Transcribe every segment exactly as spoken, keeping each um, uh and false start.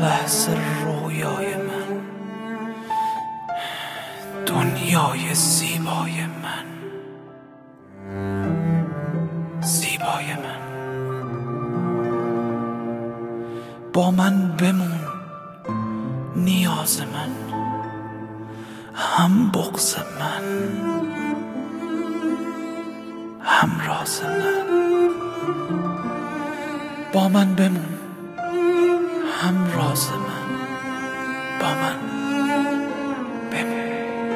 لحظه رویای من، دنیای زیبای من، زیبای من. با من بمون نیاز من، هم بغض من، هم راز من. با من بمون هم راز من، با من بمون.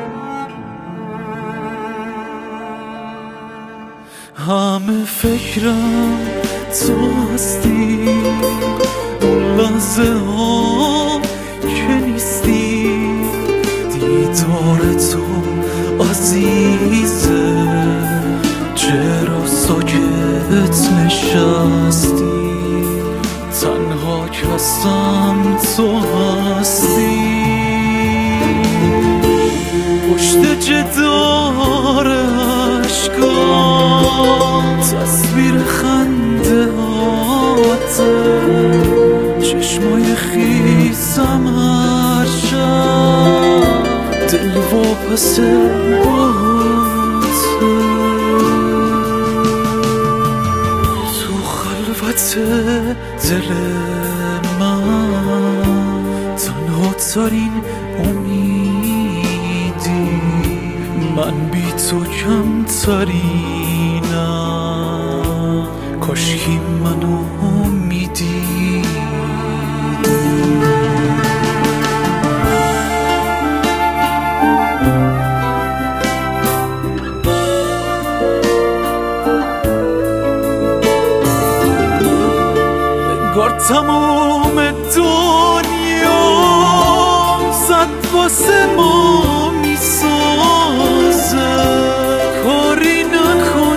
همه فکرم تو هستی، اون لحظه ها که نیستی، دیدار تو عزیزه، چرا ساکت نشستی؟ تنها کسم تو هستی. پشت جدار عشقام تصویر خنده هاته، چشمای خیسم هر شب دل واپس باته. تو خلوت دل من تنها ترین امیدی، من بی تو کم ترینم، کاشکی منو میدیدی. انگار تمام دنیا زد واسه ما میسازه، کاری نکن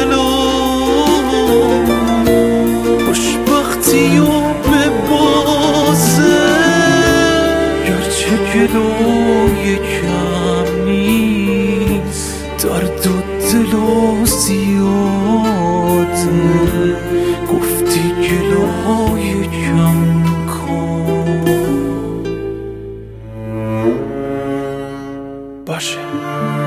دلم خوشبختی و ببازه، گرچه گلوی کم نیست، درد و دل و زیاده، گفتی گلوهای کم کن. باشه